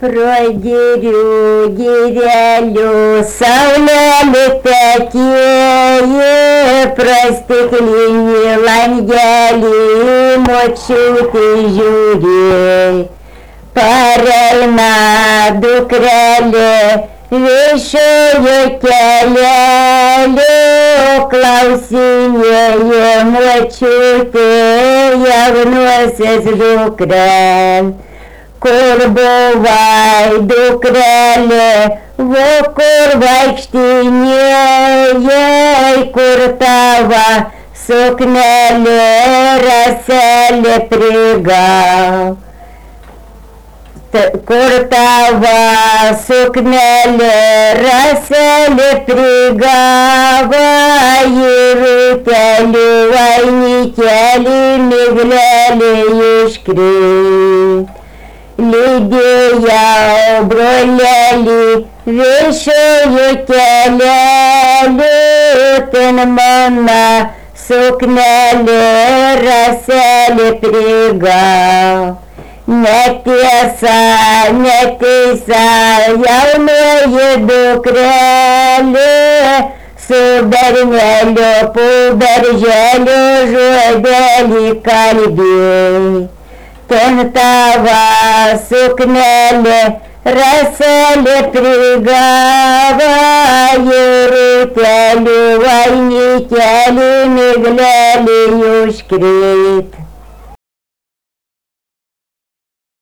Продерю дерялю, саулялю такие, простыхлини лангяли, мочу ты жюри. Парай на дукрале, вешаю кялялю, клаусине мочу ты, я вносец дукраль. Курбувай, дукрале, во курвай к штине, ей куртава, сукнеле, раселе пригал. Куртава, сукнеле, раселе пригава, ерутелю, вайнителю, мигляли, ишкри. Лидия оброляли, вешаю теляли, тенмана, сукнели, рассели пригал. Не теса, не теса, я умею дукрали, сударнелю, пубержелю, жодели кальбей. Тентава, сукнеле, раселе пригава, ерутелю, вайнителю, мигляли, юшкрит.